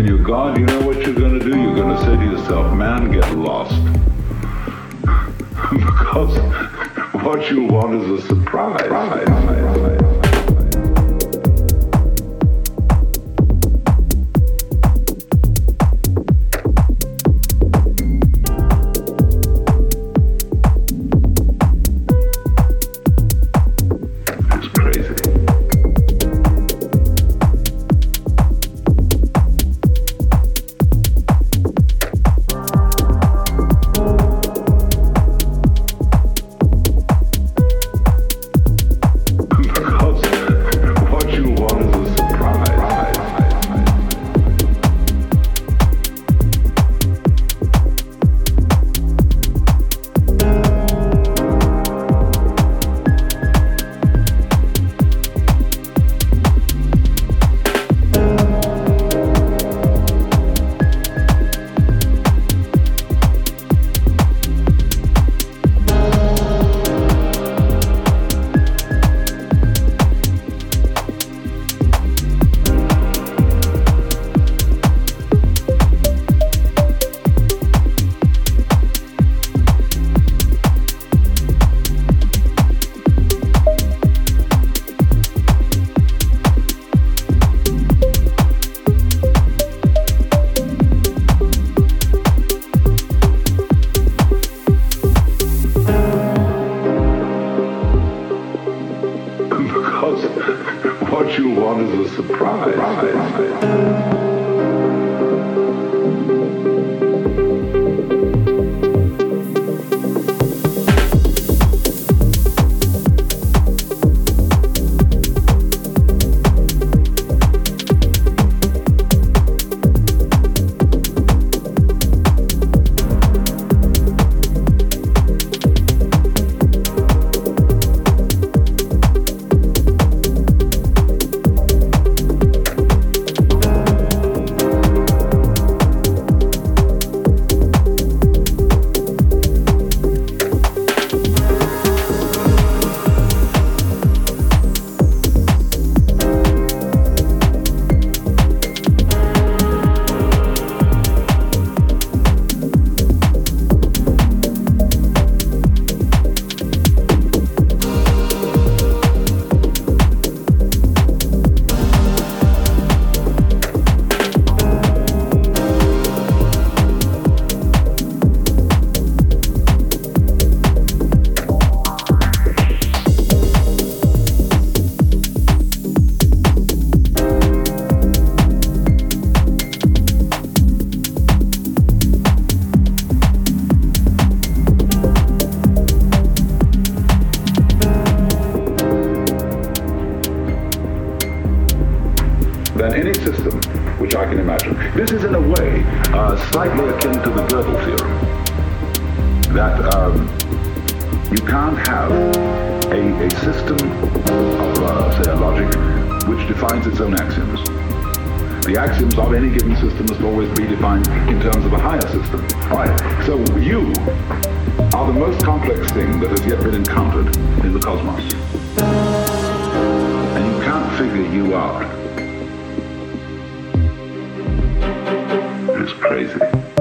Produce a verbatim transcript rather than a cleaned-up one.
when you're God, you know what you're going to do? You're going to say to yourself, man, get lost. Because what you want is a surprise. What you want is a surprise. Than any system which I can imagine. This is in a way uh, slightly akin to the Gödel theorem, that um, you can't have a, a system of, uh, say, a logic which defines its own axioms. The axioms of any given system must always be defined in terms of a higher system. All right, so you are the most complex thing that has yet been encountered in the cosmos. And you can't figure you out. It's crazy.